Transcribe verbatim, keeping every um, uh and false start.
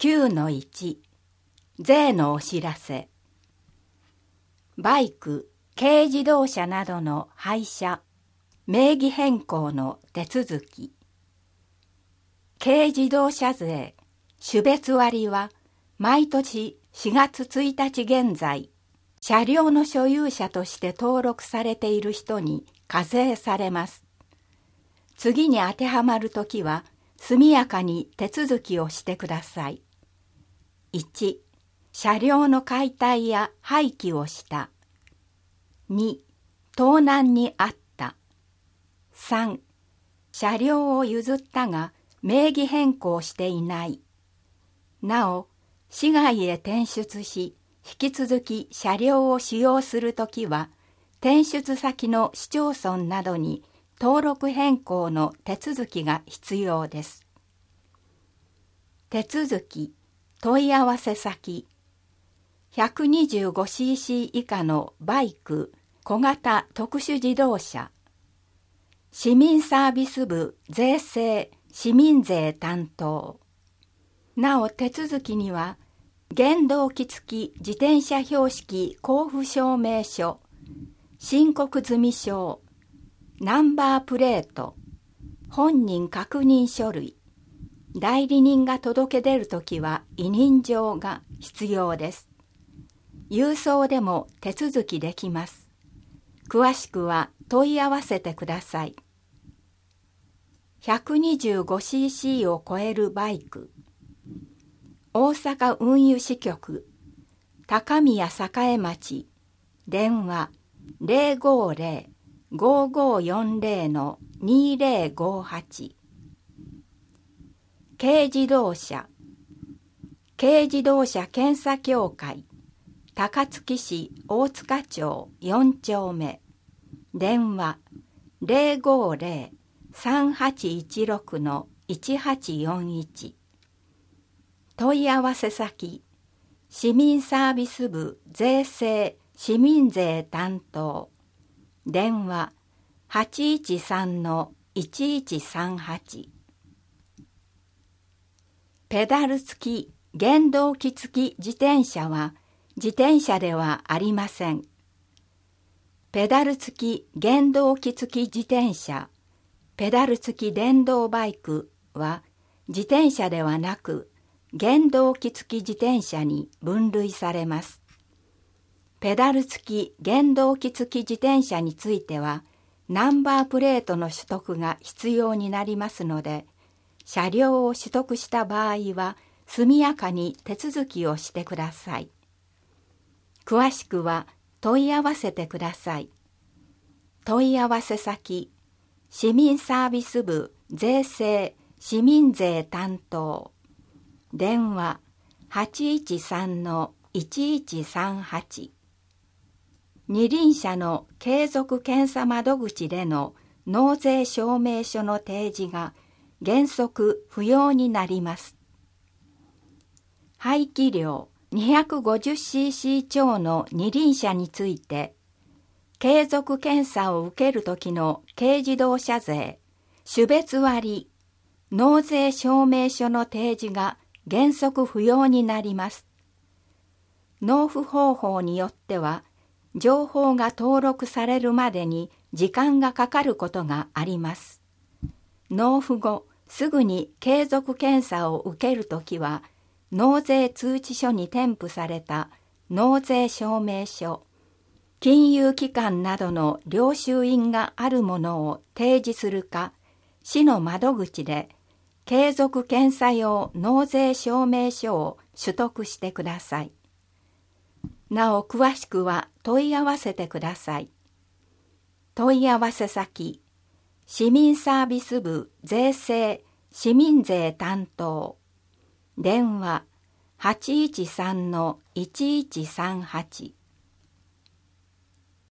きゅうのいち 税のお知らせ。バイク、軽自動車などの廃車、名義変更の手続き。軽自動車税、種別割は毎年しがつついたち現在、車両の所有者として登録されている人に課税されます。次に当てはまるときは、速やかに手続きをしてください。いち、車両の解体や廃棄をした。に、盗難にあった。さん、車両を譲ったが名義変更していない。なお、市外へ転出し、引き続き車両を使用するときは、転出先の市町村などに登録変更の手続きが必要です。手続き、問い合わせ先。ひゃくにじゅうごシーシー 以下のバイク、小型特殊自動車。市民サービス部税制市民税担当。なお手続きには、原動機付き自転車標識交付証明書、申告済証、ナンバープレート、本人確認書類、代理人が届け出るときは委任状が必要です。郵送でも手続きできます。詳しくは問い合わせてください。ひゃくにじゅうごシーシー を超えるバイク。大阪運輸支局、高宮栄町、電話 ゼロごゼロ ごごよんゼロ にゼロごはち。軽自動車、軽自動車検査協会、高槻市大塚町よん丁目、電話 ゼロごゼロ さんはちいちろく いちはちよんいち。問い合わせ先、市民サービス部税制市民税担当、電話 はちいちさん いちいちさんはち。ペダル付き原動機付き自転車は自転車ではありません。ペダル付き原動機付き自転車、ペダル付き電動バイクは自転車ではなく原動機付き自転車に分類されます。ペダル付き原動機付き自転車についてはナンバープレートの取得が必要になりますので、車両を取得した場合は速やかに手続きをしてください。詳しくは問い合わせてください。問い合わせ先、市民サービス部税制市民税担当、電話 はちいちさん いちいちさんはち。二輪車の継続検査窓口での納税証明書の提示が原則不要になります。排気量 にひゃくごじゅうシーシー 超の二輪車について、継続検査を受けるときの軽自動車税、種別割、納税証明書の提示が原則不要になります。納付方法によっては、情報が登録されるまでに時間がかかることがあります。納付後、すぐに継続検査を受けるときは、納税通知書に添付された納税証明書、金融機関などの領収印があるものを提示するか、市の窓口で継続検査用納税証明書を取得してください。なお詳しくは問い合わせてください。問い合わせ先、市民サービス部税制市民税担当、電話 はちいちさん いちいちさんはち。